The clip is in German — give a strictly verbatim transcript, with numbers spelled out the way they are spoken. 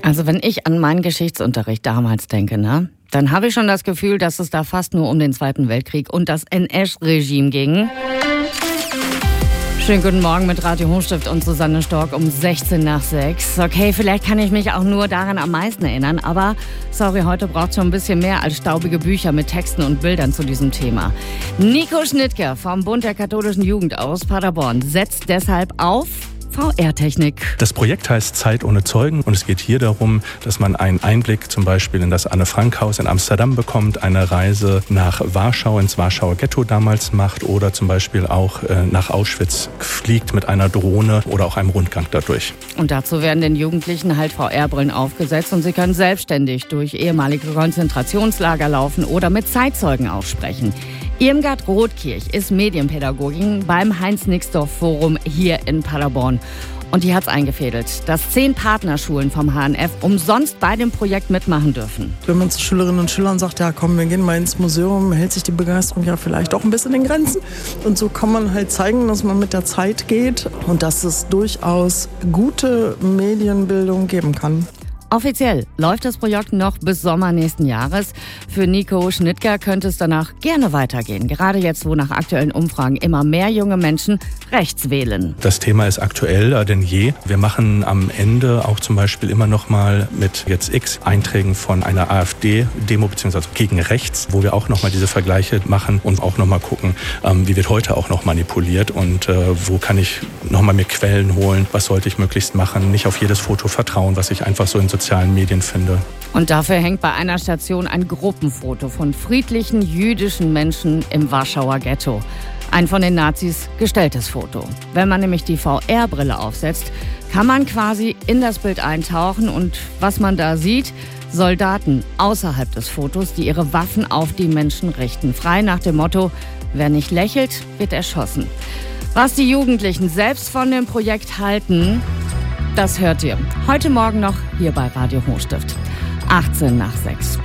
Also wenn ich an meinen Geschichtsunterricht damals denke, ne, dann habe ich schon das Gefühl, dass es da fast nur um den Zweiten Weltkrieg und das N S-Regime ging. Schönen guten Morgen mit Radio Hochstift und Susanne Stork um sechzehn nach sechs. Okay, vielleicht kann ich mich auch nur daran am meisten erinnern, aber sorry, heute braucht es schon ein bisschen mehr als staubige Bücher mit Texten und Bildern zu diesem Thema. Nico Schnittger vom Bund der katholischen Jugend aus Paderborn setzt deshalb auf V R-Technik. Das Projekt heißt Zeit ohne Zeugen und es geht hier darum, dass man einen Einblick zum Beispiel in das Anne-Frank-Haus in Amsterdam bekommt, eine Reise nach Warschau, ins Warschauer Ghetto damals macht oder zum Beispiel auch äh, nach Auschwitz fliegt mit einer Drohne oder auch einem Rundgang dadurch. Und dazu werden den Jugendlichen halt V R-Brillen aufgesetzt und sie können selbstständig durch ehemalige Konzentrationslager laufen oder mit Zeitzeugen auch sprechen. Irmgard Rothkirch ist Medienpädagogin beim Heinz-Nixdorf-Forum hier in Paderborn. Und die hat's eingefädelt, dass zehn Partnerschulen vom H N F umsonst bei dem Projekt mitmachen dürfen. Wenn man zu Schülerinnen und Schülern sagt, ja komm, wir gehen mal ins Museum, hält sich die Begeisterung ja vielleicht auch ein bisschen in Grenzen. Und so kann man halt zeigen, dass man mit der Zeit geht und dass es durchaus gute Medienbildung geben kann. Offiziell läuft das Projekt noch bis Sommer nächsten Jahres. Für Nico Schnittger könnte es danach gerne weitergehen. Gerade jetzt, wo nach aktuellen Umfragen immer mehr junge Menschen rechts wählen. Das Thema ist aktueller denn je. Wir machen am Ende auch zum Beispiel immer noch mal mit jetzt X Einträgen von einer AfD-Demo beziehungsweise gegen rechts, wo wir auch noch mal diese Vergleiche machen und auch noch mal gucken, ähm, wie wird heute auch noch manipuliert und äh, wo kann ich noch mal mir Quellen holen, was sollte ich möglichst machen, nicht auf jedes Foto vertrauen, was ich einfach so in sozialen Medien finde. Und dafür hängt bei einer Station ein Gruppenfoto von friedlichen jüdischen Menschen im Warschauer Ghetto. Ein von den Nazis gestelltes Foto. Wenn man nämlich die V R-Brille aufsetzt, kann man quasi in das Bild eintauchen und was man da sieht, Soldaten außerhalb des Fotos, die ihre Waffen auf die Menschen richten. Frei nach dem Motto, wer nicht lächelt, wird erschossen. Was die Jugendlichen selbst von dem Projekt halten, das hört ihr heute Morgen noch hier bei Radio Hochstift. achtzehn nach sechs.